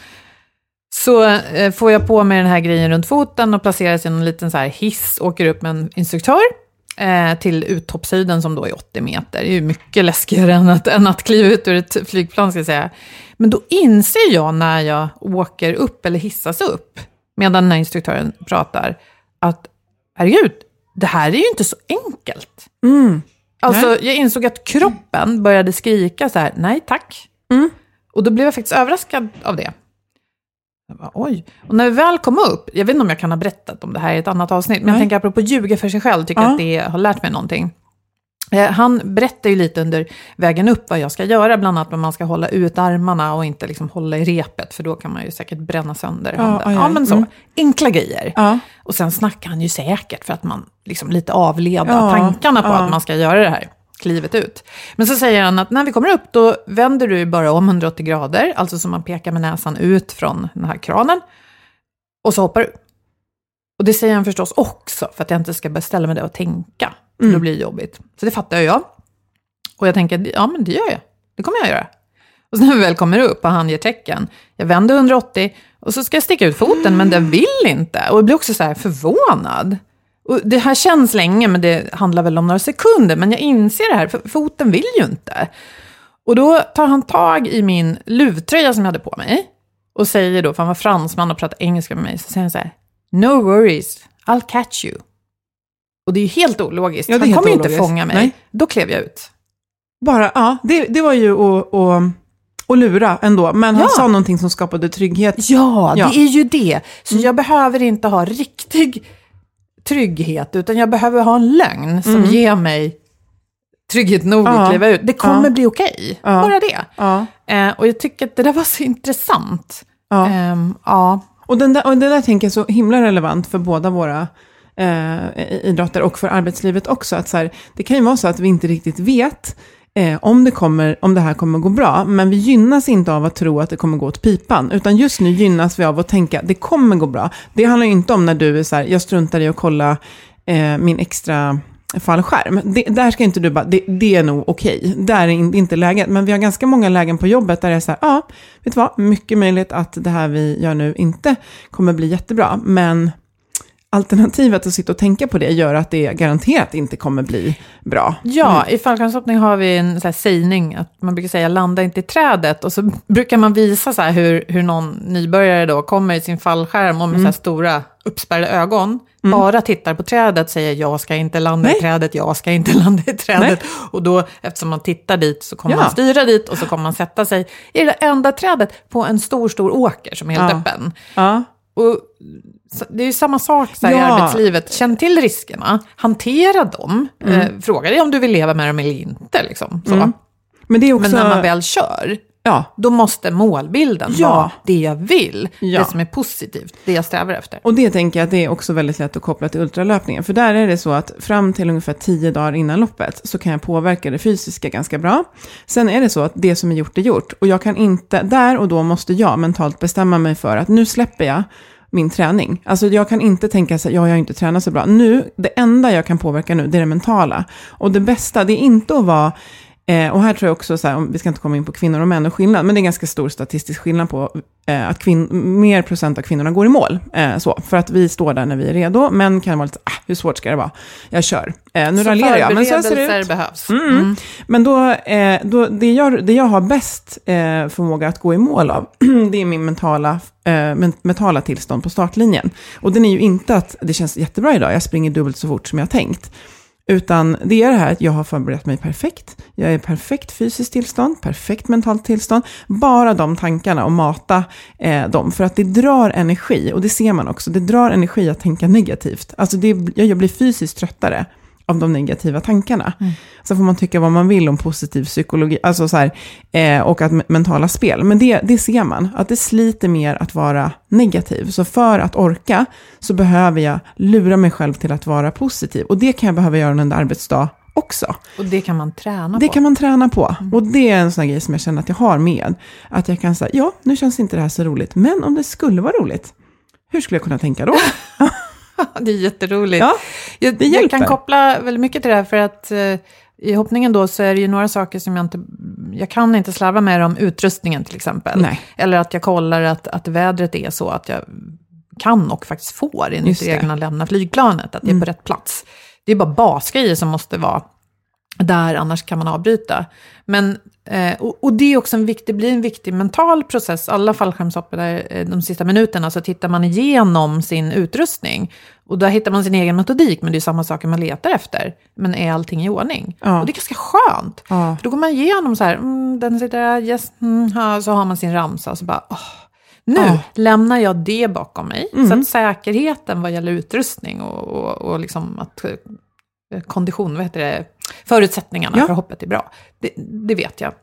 Så eh, får jag på mig den här grejen runt foten och placeras i en liten så här hiss, åker upp med en instruktör eh, till uttoppshöjden som då är åttio meter. Det är ju mycket läskigare än att, än att kliva ut ur ett flygplan, ska jag säga. Men då inser jag när jag åker upp eller hissas upp, medan den här instruktören pratar, att herregud, det här är ju inte så enkelt. Mm. Alltså, nej. Jag insåg att kroppen började skrika så här, nej tack. Mm. Och då blev jag faktiskt överraskad av det. Jag bara, oj. Och när vi väl kom upp, jag vet inte om jag kan ha berättat om det här i ett annat avsnitt, men nej. Jag tänker apropå ljuga för sig själv, tycker ja. Att det har lärt mig någonting. Eh, han berättar ju lite under vägen upp vad jag ska göra, bland annat att man ska hålla ut armarna och inte liksom hålla i repet, för då kan man ju säkert bränna sönder ja, handen. Aj, aj. Ja, men så. Mm. Enkla grejer. Ja. Och sen snackar han ju säkert för att man liksom lite avleder ja, tankarna på ja. att man ska göra det här klivet ut. Men så säger han att när vi kommer upp, då vänder du bara om hundraåttio grader, alltså som man pekar med näsan ut från den här kranen, och så hoppar du. Och det säger han förstås också för att jag inte ska beställa mig det och tänka. För mm. då blir det jobbigt. Så det fattar jag. Och jag tänker, ja men det gör jag. Det kommer jag göra. Och så när vi väl kommer upp och han ger tecken, jag vänder hundraåttio och så ska jag sticka ut foten, mm. men den vill inte. Och jag blir också så här förvånad. Och det här känns länge, men det handlar väl om några sekunder. Men jag inser det här, för foten vill ju inte. Och då tar han tag i min luvtröja som jag hade på mig. Och säger då, för han var fransman och pratade engelska med mig. Så säger han så här, no worries, I'll catch you. Och det är ju helt ologiskt. Ja, han kommer inte fånga mig. Nej. Då klev jag ut. Bara, ja, det, det var ju att, att, att lura ändå. Men han ja. sa någonting som skapade trygghet. Ja, ja. Det är ju det. Så mm. jag behöver inte ha riktig trygghet, utan jag behöver ha en lögn som mm. ger mig trygghet nog att ja. kliva ut. Det kommer ja. bli okej. Ja. Bara det. Ja. Eh, och jag tycker att det där var så intressant. Ja. Eh, ja. Och, den där, och det där tänker jag så himla relevant för båda våra eh, idrotter och för arbetslivet också. Att så här, det kan ju vara så att vi inte riktigt vet eh, om, det kommer, om det här kommer gå bra. Men vi gynnas inte av att tro att det kommer gå åt pipan. Utan just nu gynnas vi av att tänka det kommer gå bra. Det handlar ju inte om när du är så här, jag struntar i att kolla eh, min extra fallskärm. Det, där ska inte du bara, det, det är nog okej. Där är in, inte läget. Men vi har ganska många lägen på jobbet där det är så här, ja, vet du vad? Mycket möjligt att det här vi gör nu inte kommer bli jättebra. Men alternativet att sitta och tänka på det gör att det garanterat inte kommer bli bra. Ja, mm. i fallskärmshoppning har vi en så här sägning att man brukar säga landa inte i trädet, och så brukar man visa så här hur, hur någon nybörjare då kommer i sin fallskärm och med mm. så här stora uppspärrade ögon mm. bara tittar på trädet och säger jag ska inte landa Nej. i trädet, jag ska inte landa i trädet. Nej. Och då, eftersom man tittar dit, så kommer ja. man styra dit och så kommer man sätta sig i det enda trädet på en stor, stor åker som är helt ja. öppen. Ja. Och det är ju samma sak så här ja. i arbetslivet. Känn till riskerna, hantera dem. Mm. Eh, fråga dig om du vill leva med dem eller inte. Liksom, så. Mm. Men, det är också... Men när man väl kör, ja. då måste målbilden ja. vara det jag vill. Ja. Det som är positivt, det jag strävar efter. Och det tänker jag att det är också väldigt lätt att koppla till ultralöpningen. För där är det så att fram till ungefär tio dagar innan loppet så kan jag påverka det fysiska ganska bra. Sen är det så att det som är gjort är gjort. Och jag kan inte, där och då måste jag mentalt bestämma mig för att nu släpper jag min träning. Alltså jag kan inte tänka så här, ja, jag har inte tränat så bra. Nu, det enda jag kan påverka nu, det är det mentala. Och det bästa, det är inte att vara Eh, och här tror jag också, så här, vi ska inte komma in på kvinnor och män och skillnad, men det är ganska stor statistisk skillnad på eh, att kvin- mer procent av kvinnorna går i mål. Eh, så, för att vi står där när vi är redo, men kan vara lite, ah, hur svårt ska det vara? Jag kör. Eh, nu raljerar jag, men så ser det ut. Behövs. Mm. Mm. Men då, eh, då det, jag, det jag har bäst eh, förmåga att gå i mål av, det är min mentala, eh, mentala tillstånd på startlinjen. Och den är ju inte att det känns jättebra idag, jag springer dubbelt så fort som jag har tänkt. Utan det är det här att jag har förberett mig perfekt. Jag är perfekt fysiskt tillstånd, perfekt mentalt tillstånd. Bara de tankarna och mata eh, dem. För att det drar energi, och det ser man också. Det drar energi att tänka negativt. Alltså det, jag blir fysiskt tröttare av de negativa tankarna. Mm. Så får man tycka vad man vill om positiv psykologi, alltså så här, eh, och att mentala spel. Men det, det ser man, att det sliter mer att vara negativ. Så för att orka så behöver jag lura mig själv till att vara positiv. Och det kan jag behöva göra under arbetsdag också. Och det kan man träna det på. Det kan man träna på. Mm. Och det är en sån här grej som jag känner att jag har med. Att jag kan säga, ja, nu känns inte det här så roligt. Men om det skulle vara roligt, hur skulle jag kunna tänka då? Det är jätteroligt. Ja, det jag, jag kan koppla väldigt mycket till det här, för att eh, i hoppningen då så är det ju några saker som jag inte, jag kan inte slarva med om utrustningen till exempel. Nej. Eller att jag kollar att, att vädret är så att jag kan och faktiskt får enligt egna lämna flygplanet, att det är mm. på rätt plats. Det är bara basgrejer som måste vara där, annars kan man avbryta. Men, eh, och, och det är också en viktig, blir en viktig mental process. Alla fallskärmshoppare de sista minuterna så tittar man igenom sin utrustning. Och där hittar man sin egen metodik, men det är samma saker man letar efter. Men är allting i ordning? Ja. Och det är ganska skönt. Ja. För då går man igenom så här, mm, den sitter där, yes, mm, ha, så har man sin ramsa och så bara, åh, nu ja. lämnar jag det bakom mig. Mm. Så att säkerheten vad gäller utrustning och, och, och liksom att kondition, vad heter det, förutsättningarna ja. för hoppet är bra. Det, det vet jag.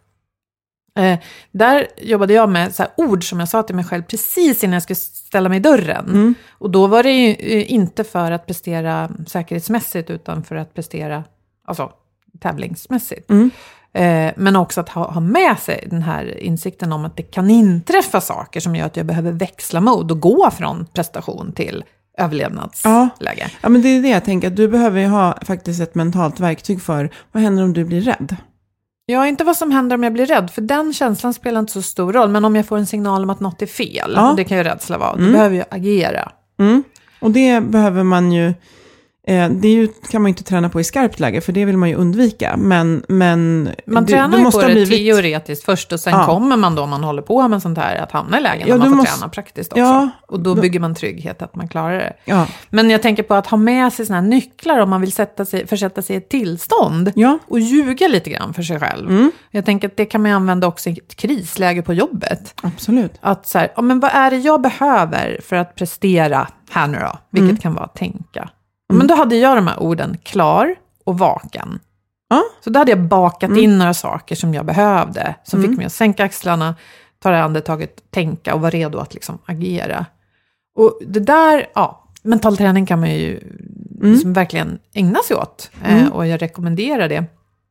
Eh, där jobbade jag med så här ord som jag sa till mig själv precis innan jag skulle ställa mig i dörren. Mm. Och då var det ju eh, inte för att prestera säkerhetsmässigt, utan för att prestera alltså, tävlingsmässigt. Mm. Eh, men också att ha, ha med sig den här insikten om att det kan inträffa saker som gör att jag behöver växla mod och gå från prestation till överlevnadsläge. Ja. ja, men det är det jag tänker. Att du behöver ju ha faktiskt ett mentalt verktyg för vad händer om du blir rädd? Ja, inte vad som händer om jag blir rädd. För den känslan spelar inte så stor roll. Men om jag får en signal om att något är fel, ja. och det kan ju rädsla vara, då mm. behöver jag agera. Mm. Och det behöver man ju, eh, det är ju, kan man ju inte träna på i skarpt läge, för det vill man ju undvika. Men, men man du, tränar du måste på det blivit... teoretiskt först, och sen ja. kommer man då, om man håller på med sånt här, att hamna i lägen ja, när man får måste... träna praktiskt också. Ja. Och då bygger man trygghet att man klarar det. Ja. Men jag tänker på att ha med sig såna här nycklar om man vill sätta sig, försätta sig i ett tillstånd ja. och ljuga lite grann för sig själv. Mm. Jag tänker att det kan man använda också i ett krisläge på jobbet. Absolut. Att så här, ja, men vad är det jag behöver för att prestera här nu då? Vilket mm. kan vara att tänka. Mm. Men då hade jag de här orden klar och vaken. Ja. Så då hade jag bakat mm. in några saker som jag behövde. Som mm. fick mig att sänka axlarna, ta det andetaget, tänka och vara redo att liksom agera. Och det där, ja, mental träning kan man ju mm. liksom verkligen ägna sig åt. Mm. Eh, och jag rekommenderar det.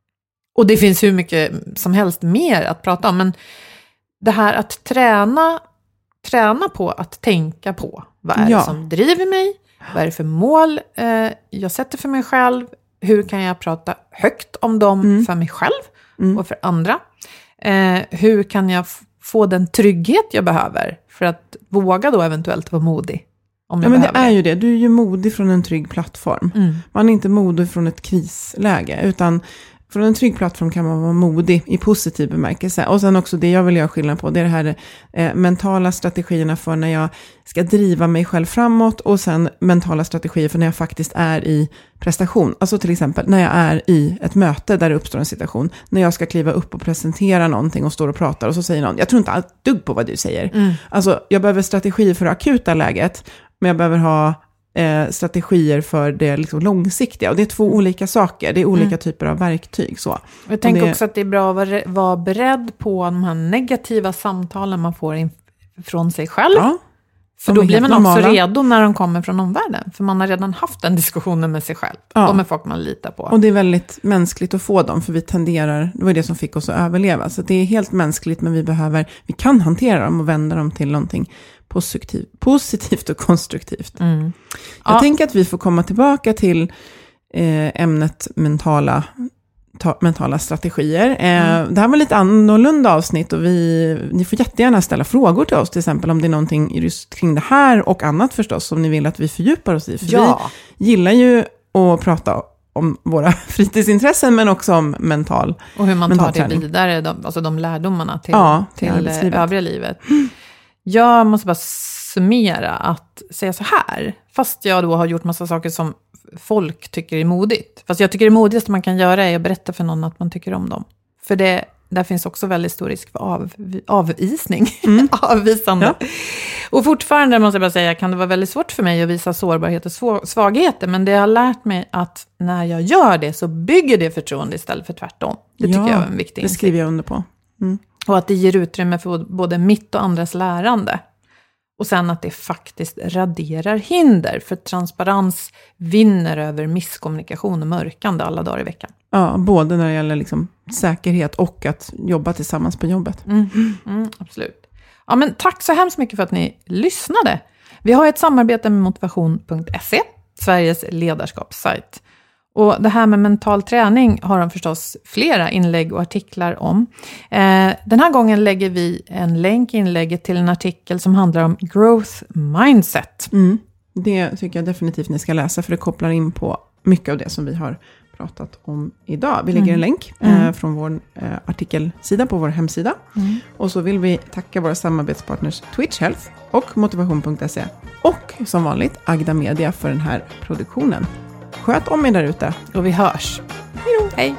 Och det finns hur mycket som helst mer att prata om. Men det här att träna, träna på att tänka på. Vad är ja. det som driver mig? Vad är det för mål eh, jag sätter för mig själv? Hur kan jag prata högt om dem mm. för mig själv mm. och för andra? Eh, hur kan jag f- få den trygghet jag behöver för att våga då eventuellt vara modig? Om jag ja, men det är ju det. Du är ju modig från en trygg plattform. Mm. Man är inte modig från ett krisläge, utan från en trygg plattform kan man vara modig i positiv bemärkelse. Och sen också det jag vill göra skillnad på, det är det här eh, mentala strategierna för när jag ska driva mig själv framåt, och sen mentala strategier för när jag faktiskt är i prestation. Alltså till exempel när jag är i ett möte där det uppstår en situation, när jag ska kliva upp och presentera någonting och står och pratar och så säger någon, jag tror inte allt dugg på vad du säger. Mm. Alltså jag behöver strategier för det akuta läget, men jag behöver ha Eh, strategier för det liksom långsiktiga. Och det är två olika saker. Det är olika mm. typer av verktyg. Så. Jag tänker det... också att det är bra att vara, vara beredd på de här negativa samtalen man får in, från sig själv. Ja, för då blir man normala. också redo när de kommer från omvärlden. För man har redan haft den diskussionen med sig själv. Ja. Och med folk man litar på. Och det är väldigt mänskligt att få dem. För vi tenderar, det var det som fick oss att överleva. Så det är helt mänskligt, men vi behöver, vi kan hantera dem och vända dem till någonting Positiv, positivt och konstruktivt. Mm. Jag ja. tänker att vi får komma tillbaka till eh, ämnet mentala ta- mentala strategier. Eh, mm. Det här var lite annorlunda avsnitt och vi, ni får jättegärna ställa frågor till oss, till exempel om det är någonting just kring det här och annat förstås som ni vill att vi fördjupar oss i. För ja. vi gillar ju att prata om våra fritidsintressen men också om mental och hur man tar det träning. vidare, de, alltså de lärdomarna till, ja, till, till övriga livet. Mm. Jag måste bara summera att säga så här, fast jag då har gjort massa saker som folk tycker är modigt. Fast jag tycker det modigaste man kan göra är att berätta för någon att man tycker om dem. För det, där finns också väldigt stor risk för av, avvisning. Mm. Avvisande. Ja. Och fortfarande måste jag bara säga, kan det vara väldigt svårt för mig att visa sårbarhet och svagheter. Men det har lärt mig att när jag gör det så bygger det förtroende istället för tvärtom. Det tycker ja, jag är en viktig det skriver jag under på. Mm. Och att det ger utrymme för både mitt och andras lärande. Och sen att det faktiskt raderar hinder. För transparens vinner över misskommunikation och mörkande alla dagar i veckan. Ja, både när det gäller liksom säkerhet och att jobba tillsammans på jobbet. Mm, mm, absolut. Ja, men tack så hemskt mycket för att ni lyssnade. Vi har ett samarbete med motivation punkt se, Sveriges ledarskapssajt. Och det här med mental träning har de förstås flera inlägg och artiklar om. Eh, den här gången lägger vi en länk i inlägget till en artikel som handlar om growth mindset. Mm. Det tycker jag definitivt ni ska läsa, för det kopplar in på mycket av det som vi har pratat om idag. Vi lägger mm. en länk eh, mm. från vår eh, artikelsida på vår hemsida. Mm. Och så vill vi tacka våra samarbetspartners Twitch Health och motivation punkt se. Och som vanligt Agda Media för den här produktionen. Sköt om er där ute. Och vi hörs. Hejdå. Hej.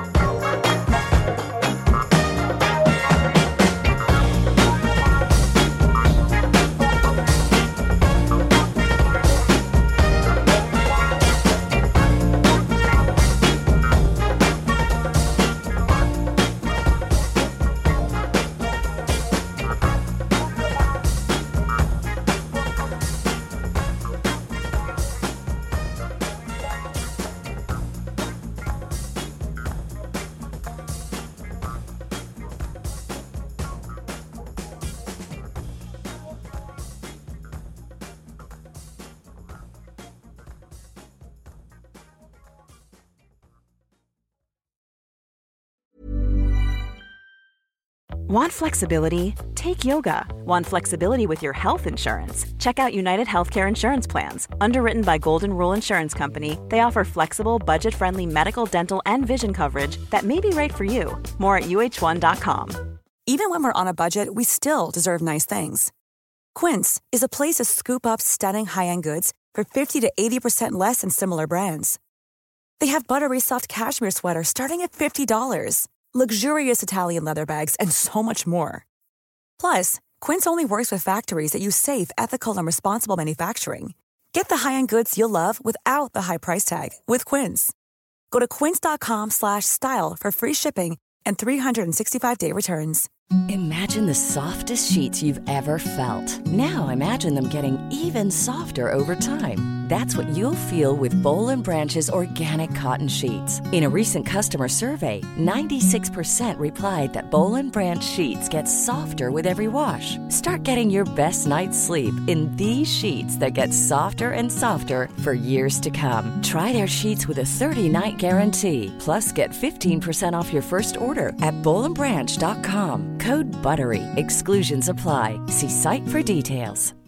Want flexibility? Take yoga. Want flexibility with your health insurance? Check out United Healthcare Insurance Plans. Underwritten by Golden Rule Insurance Company, they offer flexible, budget-friendly medical, dental, and vision coverage that may be right for you. More at U H one dot com. Even when we're on a budget, we still deserve nice things. Quince is a place to scoop up stunning high-end goods for fifty to eighty percent less than similar brands. They have buttery soft cashmere sweaters starting at fifty dollars. Luxurious Italian leather bags, and so much more. Plus, Quince only works with factories that use safe, ethical, and responsible manufacturing. Get the high-end goods you'll love without the high price tag with Quince. Go to quince dot com slash style for free shipping and three sixty-five day returns. Imagine the softest sheets you've ever felt. Now imagine them getting even softer over time. That's what you'll feel with Boll and Branch's organic cotton sheets. In a recent customer survey, ninety-six percent replied that Boll and Branch sheets get softer with every wash. Start getting your best night's sleep in these sheets that get softer and softer for years to come. Try their sheets with a thirty night guarantee. Plus, get fifteen percent off your first order at boll and branch dot com. Code BUTTERY. Exclusions apply. See site for details.